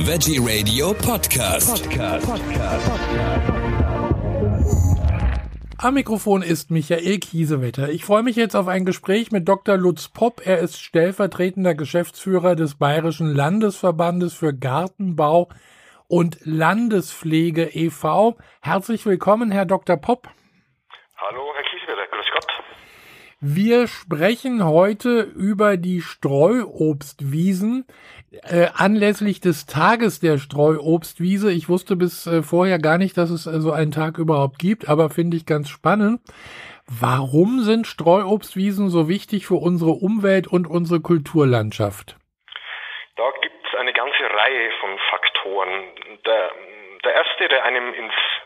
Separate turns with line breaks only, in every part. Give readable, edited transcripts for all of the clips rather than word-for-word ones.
Veggie Radio Podcast.
Am Mikrofon ist Michael Kiesewetter. Ich freue mich jetzt auf ein Gespräch mit Dr. Lutz Popp. Er ist stellvertretender Geschäftsführer des Bayerischen Landesverbandes für Gartenbau und Landespflege e.V. Herzlich willkommen, Herr Dr. Popp.
Hallo, Herr Kiesewetter, grüß Gott.
Wir sprechen heute über die Streuobstwiesen anlässlich des Tages der Streuobstwiese. Ich wusste bis vorher gar nicht, dass es so einen Tag überhaupt gibt, aber finde ich ganz spannend. Warum sind Streuobstwiesen so wichtig für unsere Umwelt und unsere Kulturlandschaft?
Da gibt es eine ganze Reihe von Faktoren. Der erste, der einem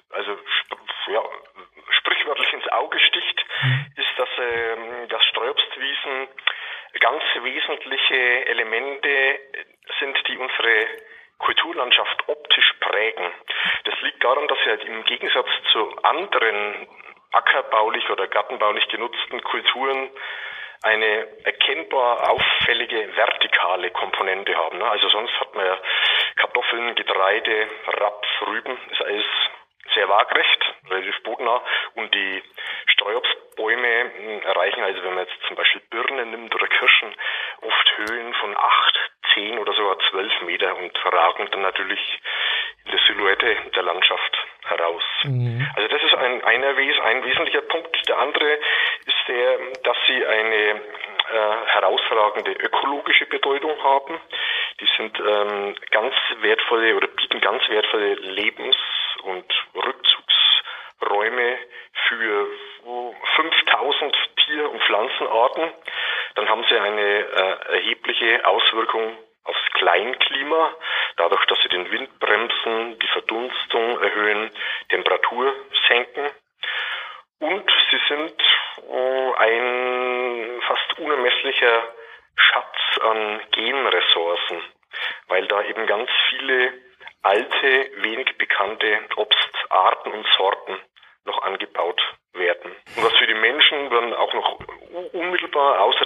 sprichwörtlich ins Auge sticht, ist, dass Streuobstwiesen ganz wesentliche Elemente sind, die unsere Kulturlandschaft optisch prägen. Das liegt daran, dass sie halt im Gegensatz zu anderen ackerbaulich oder gartenbaulich genutzten Kulturen eine erkennbar auffällige vertikale Komponente haben. Also sonst hat man ja Kartoffeln, Getreide, Raps, Rüben, ist alles sehr waagrecht, relativ bodennah, und die Streuobstbäume erreichen, also wenn man jetzt zum Beispiel Birnen nimmt oder Kirschen, oft Höhen von 8, 10 oder sogar 12 Meter und ragen dann natürlich in der Silhouette der Landschaft heraus. Also das ist ein wesentlicher Punkt. Der andere ist der, dass sie eine herausragende ökologische Bedeutung haben. Die sind ganz wertvolle oder bieten ganz wertvolle Lebens- und Rückzugsräume für 5000 Tier- und Pflanzenarten. Dann haben sie eine erhebliche Auswirkung aufs Kleinklima, dadurch, dass sie den Wind bremsen, die Verdunstung erhöhen, Temperatur senken. Und sie sind ein fast unermesslicher Schatz an Genressourcen, weil da eben ganz viele alte, wenig bekannte Obstarten und Sorten noch angebaut werden. Und was für die Menschen dann auch noch unmittelbar außer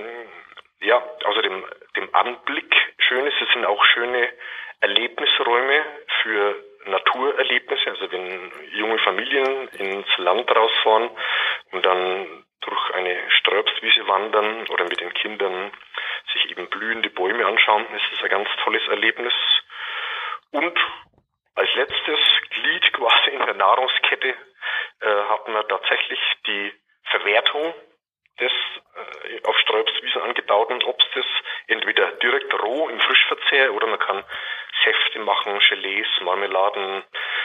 dem Anblick schön ist, es sind auch schöne Erlebnisräume für Naturerlebnisse, also wenn junge Familien ins Land rausfahren und dann durch eine Streuobstwiese wandern oder mit den Kindern sich eben blühende Bäume anschauen, ist es ein ganz tolles Erlebnis. Und als letztes Glied quasi in der Nahrungskette hat man tatsächlich die Verwertung des auf Streuobstwiesen angebauten Obstes, entweder direkt roh im Frischverzehr oder man kann Säfte machen, Gelees, Marmeladen,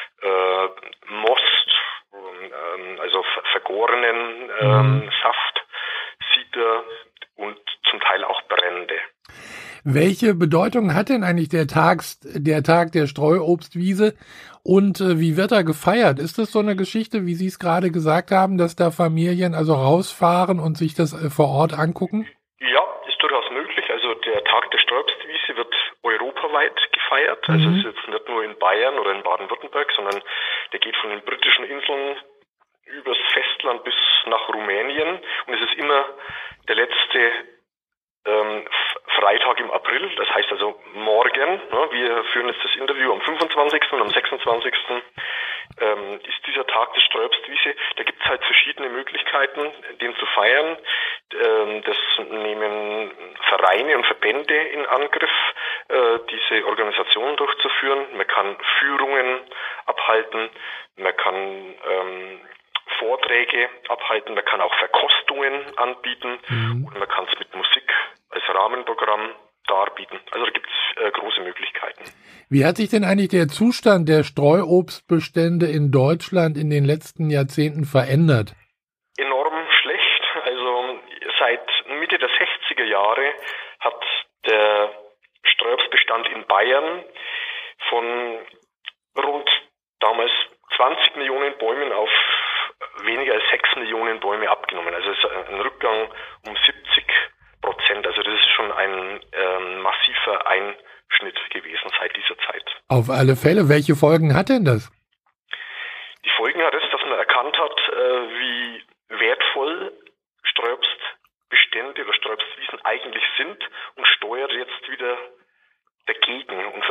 Most, also vergorenen Saft, Cider und zum Teil auch Brände.
Welche Bedeutung hat denn eigentlich der Tag der Streuobstwiese und wie wird er gefeiert? Ist das so eine Geschichte, wie Sie es gerade gesagt haben, dass da Familien also rausfahren und sich das vor Ort angucken?
Ja, ist durchaus möglich. Also der Tag der Streuobstwiese wird europaweit gefeiert. Also es ist jetzt nicht nur in Bayern oder in Baden-Württemberg, sondern der geht von den britischen Inseln übers Festland bis nach Rumänien. Und es ist immer der letzte Freitag im April, das heißt also morgen, wir führen jetzt das Interview am 25. und am 26. Ist dieser Tag der Streuobstwiese. Da gibt es halt verschiedene Möglichkeiten, den zu feiern. Das nehmen Vereine und Verbände in Angriff, diese Organisation durchzuführen. Man kann Führungen abhalten, man kann Vorträge abhalten, man kann auch Verkostungen anbieten und man kann es mit Musik als Rahmenprogramm darbieten. Also da gibt es große Möglichkeiten.
Wie hat sich denn eigentlich der Zustand der Streuobstbestände in Deutschland in den letzten Jahrzehnten verändert?
Enorm schlecht. Also seit Mitte der 60er Jahre hat der Streuobstbestand in Bayern von rund damals 20 Millionen Bäumen auf weniger als 6 Millionen Bäume abgenommen. Also es ist ein Rückgang um 70%. Also das ist schon ein massiver Einschnitt gewesen seit dieser Zeit.
Auf alle Fälle. Welche Folgen hat denn das?
Die Folgen hat es, dass man erkannt hat, wie wertvoll Streuobstbestände oder Streuobstwiesen eigentlich sind und steuert jetzt wieder dagegen und versucht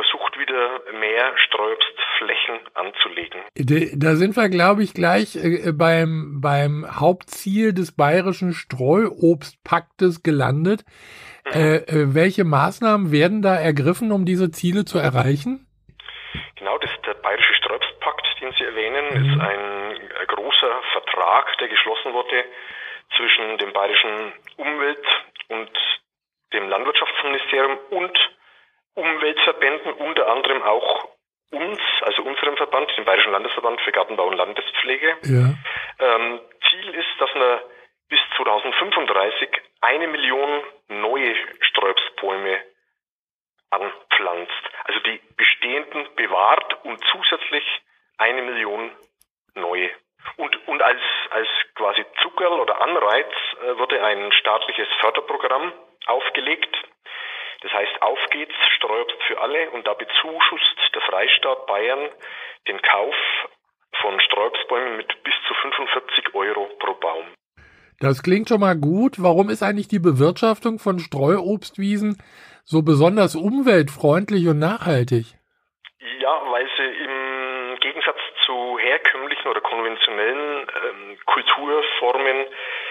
wieder mehr Streuobstflächen anzulegen.
Da sind wir, glaube ich, gleich beim Hauptziel des Bayerischen Streuobstpaktes gelandet. Welche Maßnahmen werden da ergriffen, um diese Ziele zu erreichen?
Genau, der Bayerische Streuobstpakt, den Sie erwähnen, ist ein großer Vertrag, der geschlossen wurde zwischen dem Bayerischen Umwelt- und dem Landwirtschaftsministerium und Umweltverbänden, unter anderem auch uns, also unserem Verband, dem Bayerischen Landesverband für Gartenbau und Landespflege.
Ja.
Ziel ist, dass man bis 2035 1 Million neue Streuobstbäume anpflanzt. Also die bestehenden bewahrt und zusätzlich 1 Million neue. Und als quasi Zuckerl oder Anreiz wurde ein staatliches Förderprogramm aufgelegt. Das heißt, auf geht's, Streuobst für alle, und da bezuschusst der Freistaat Bayern den Kauf von Streuobstbäumen mit bis zu 45 € pro Baum.
Das klingt schon mal gut. Warum ist eigentlich die Bewirtschaftung von Streuobstwiesen so besonders umweltfreundlich und nachhaltig?
Ja, weil sie im Gegensatz zu herkömmlichen oder konventionellen Kulturformen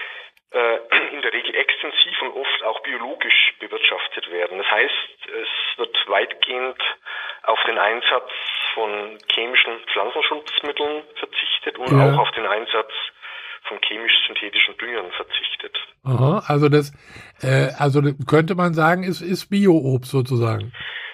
in der Regel extensiv und oft auch biologisch bewirtschaftet werden. Das heißt, es wird weitgehend auf den Einsatz von chemischen Pflanzenschutzmitteln verzichtet und auch auf den Einsatz von chemisch-synthetischen Düngern verzichtet.
Aha, also das könnte man sagen, ist Bio-Obst sozusagen.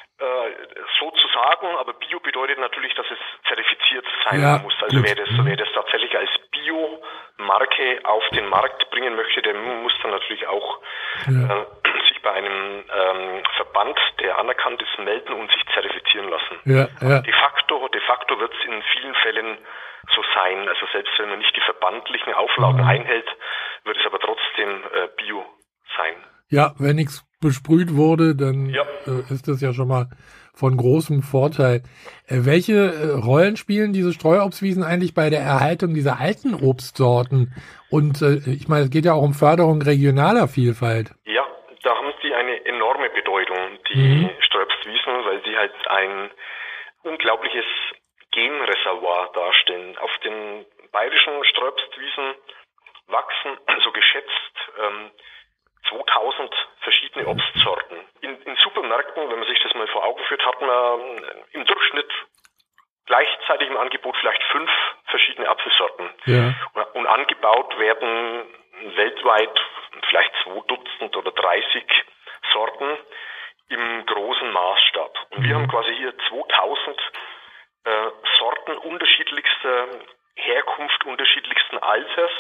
Sozusagen, aber Bio bedeutet natürlich, dass es zertifiziert sein muss. Also wer das tatsächlich als Bio-Marke auf den Markt bringen möchte, der muss dann natürlich auch sich bei einem Verband, der anerkannt ist, melden und sich zertifizieren lassen. De facto wird es in vielen Fällen so sein. Also selbst wenn man nicht die verbandlichen Auflagen einhält, wird es aber trotzdem Bio sein.
Ja, wenn nichts besprüht wurde, dann ist das ja schon mal von großem Vorteil. Welche Rollen spielen diese Streuobstwiesen eigentlich bei der Erhaltung dieser alten Obstsorten? Und ich meine, es geht ja auch um Förderung regionaler Vielfalt.
Ja, da haben sie eine enorme Bedeutung, die Streuobstwiesen, weil sie halt ein unglaubliches Genreservoir darstellen. Auf den bayerischen Streuobstwiesen wachsen, also geschätzt, 2000 verschiedene Obstsorten. In Supermärkten, wenn man sich das mal vor Augen führt, hat man im Durchschnitt gleichzeitig im Angebot vielleicht 5 verschiedene Apfelsorten. Ja. Und angebaut werden weltweit vielleicht 2 Dutzend oder 30 Sorten im großen Maßstab. Und wir haben quasi hier 2000 Sorten unterschiedlichster Herkunft, unterschiedlichsten Alters,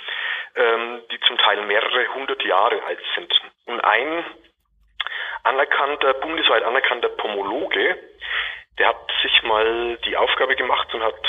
die zum Teil mehrere 100 Jahre alt sind. Und ein bundesweit anerkannter Pomologe, der hat sich mal die Aufgabe gemacht und hat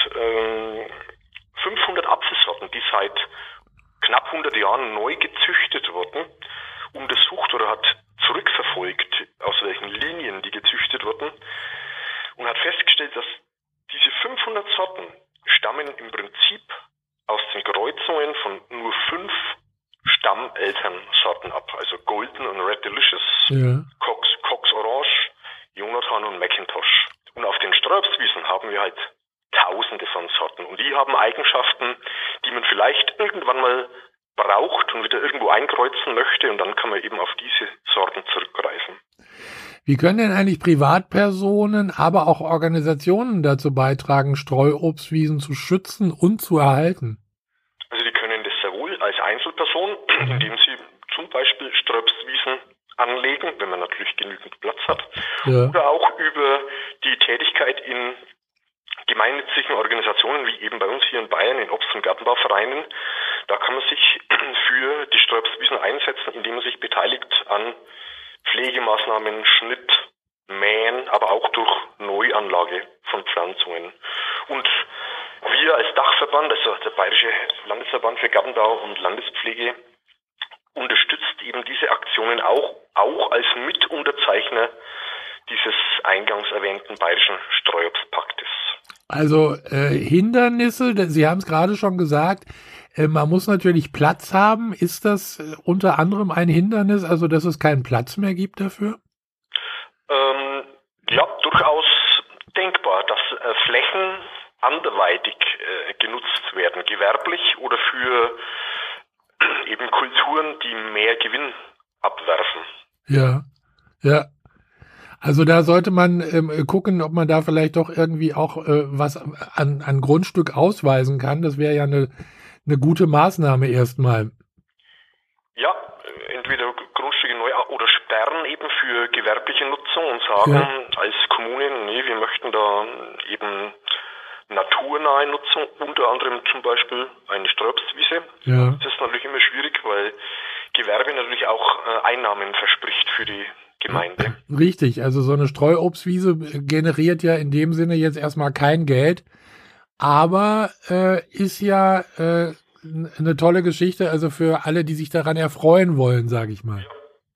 500 Apfelsorten, die seit knapp 100 Jahren neu gezüchtet wurden, untersucht oder hat zurückverfolgt, aus welchen Linien die gezüchtet wurden, und hat festgestellt, dass diese 500 Sorten stammen im Prinzip aus den Kreuzungen von nur 5 Stammelternsorten ab, also Golden und Red Delicious, Cox Orange, Jonathan und McIntosh. Und auf den Streuobstwiesen haben wir halt Tausende von Sorten, und die haben Eigenschaften, die man vielleicht irgendwann mal braucht und wieder irgendwo einkreuzen möchte, und dann kann man eben auf diese Sorten zurückgreifen.
Wie können denn eigentlich Privatpersonen, aber auch Organisationen dazu beitragen, Streuobstwiesen zu schützen und zu erhalten?
Also die können das sehr wohl als Einzelperson, indem sie zum Beispiel Streuobstwiesen anlegen, wenn man natürlich genügend Platz hat, oder auch über die Tätigkeit in gemeinnützigen Organisationen, wie eben bei uns hier in Bayern, in Obst- und Gartenbauvereinen. Da kann man sich für die Streuobstwiesen einsetzen, indem man sich beteiligt an Pflegemaßnahmen, Schnitt, Mähen, aber auch durch Neuanlage von Pflanzungen. Und wir als Dachverband, also der Bayerische Landesverband für Gartenbau und Landespflege, unterstützt eben diese Aktionen auch als Mitunterzeichner dieses eingangs erwähnten Bayerischen Streuobstpaktes.
Also Hindernisse, Sie haben es gerade schon gesagt, man muss natürlich Platz haben. Ist das unter anderem ein Hindernis, also dass es keinen Platz mehr gibt dafür?
Ja, durchaus denkbar, dass Flächen anderweitig genutzt werden, gewerblich oder für eben Kulturen, die mehr Gewinn abwerfen.
Ja, ja. Also da sollte man gucken, ob man da vielleicht doch irgendwie auch was an Grundstück ausweisen kann. Das wäre ja eine gute Maßnahme erstmal.
Ja, entweder Grundstücke neu oder sperren eben für gewerbliche Nutzung und sagen als Kommunen, nee, wir möchten da eben naturnahe Nutzung, unter anderem zum Beispiel eine Streuobstwiese.
Ja.
Das ist natürlich immer schwierig, weil Gewerbe natürlich auch Einnahmen verspricht für die Gemeinde.
Richtig, also so eine Streuobstwiese generiert ja in dem Sinne jetzt erstmal kein Geld, aber ist ja eine tolle Geschichte, also für alle, die sich daran erfreuen wollen, sage ich mal.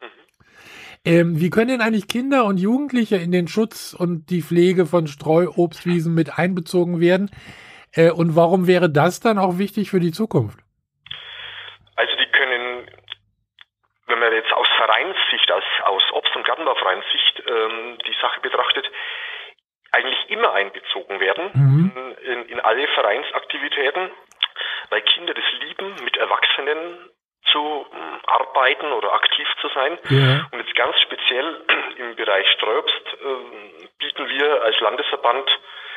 Ja.
Wie können denn eigentlich Kinder und Jugendliche in den Schutz und die Pflege von Streuobstwiesen mit einbezogen werden? Und warum wäre das dann auch wichtig für die Zukunft?
Also die können, wenn man jetzt aus Vereinssicht, aus Obst- und Gartenbauvereinssicht die Sache betrachtet, eigentlich immer einbezogen werden in alle Vereinsaktivitäten, weil Kinder das lieben, mit Erwachsenen zu arbeiten oder aktiv zu sein.
Ja.
Und jetzt ganz speziell im Bereich Streuobst bieten wir als Landesverband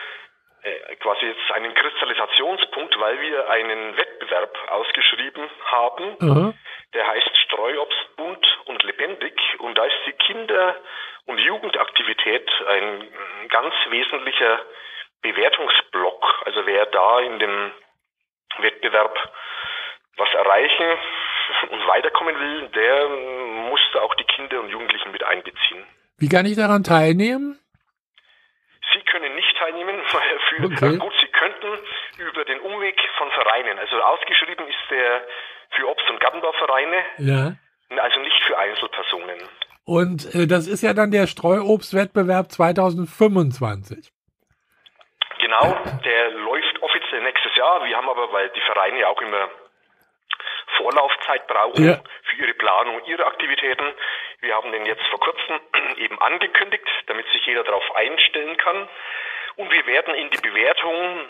quasi jetzt einen Kristallisationspunkt, weil wir einen Wettbewerb ausgeschrieben haben, der heißt Streuobst bunt und lebendig, und da ist die Kinder- und Jugendaktivität ein ganz wesentlicher Bewertungsblock. Also wer da in dem Wettbewerb was erreichen und weiterkommen will, der muss da auch die Kinder und Jugendlichen mit einbeziehen.
Wie kann ich daran teilnehmen?
Sie können nicht teilnehmen, weil gut, Sie könnten über den Umweg von Vereinen, also ausgeschrieben ist der für Obst- und Gartenbauvereine, also nicht für Einzelpersonen.
Und das ist ja dann der Streuobstwettbewerb 2025.
Genau, der läuft offiziell nächstes Jahr. Wir haben aber, weil die Vereine ja auch immer Vorlaufzeit brauchen für ihre Planung, ihre Aktivitäten. Wir haben den jetzt vor kurzem eben angekündigt, damit sich jeder darauf einstellen kann. Und wir werden in die Bewertung,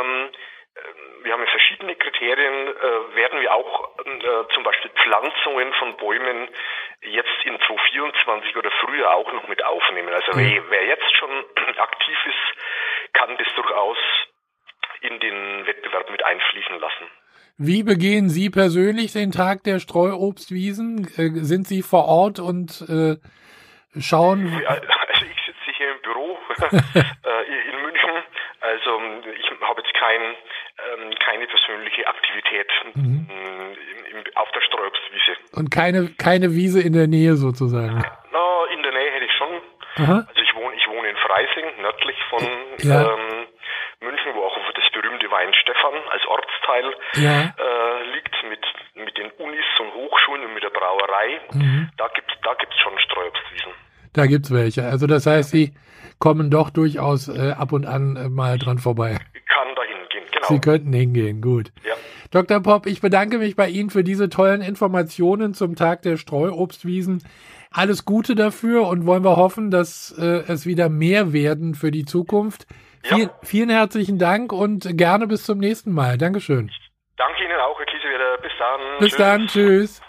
wir haben verschiedene Kriterien, werden wir auch zum Beispiel Pflanzungen von Bäumen jetzt in 2024 oder früher auch noch mit aufnehmen. Also wer jetzt schon aktiv ist, kann das durchaus in den Wettbewerb mit einfließen lassen.
Wie begehen Sie persönlich den Tag der Streuobstwiesen? Sind Sie vor Ort und schauen?
Also ich sitze hier im Büro in München. Also ich habe jetzt keine persönliche Aktivität auf der Streuobstwiese.
Und keine Wiese in der Nähe sozusagen?
In der Nähe hätte ich schon.
Aha.
Also ich wohne in Freising, nördlich von München, wo auch das berühmte Weinstefan als Ortsteil liegt mit den Unis und Hochschulen und mit der Brauerei. Da gibt's schon Streuobstwiesen.
Da gibt's welche. Also das heißt, Sie kommen doch durchaus ab und an mal dran vorbei.
Kann da hingehen, genau.
Sie könnten hingehen, gut.
Ja.
Dr. Popp, ich bedanke mich bei Ihnen für diese tollen Informationen zum Tag der Streuobstwiesen. Alles Gute dafür und wollen wir hoffen, dass es wieder mehr werden für die Zukunft.
Ja.
Vielen herzlichen Dank und gerne bis zum nächsten Mal. Dankeschön.
Danke Ihnen auch, Herr Kiesewetter. Bis dann.
Bis dann. Tschüss.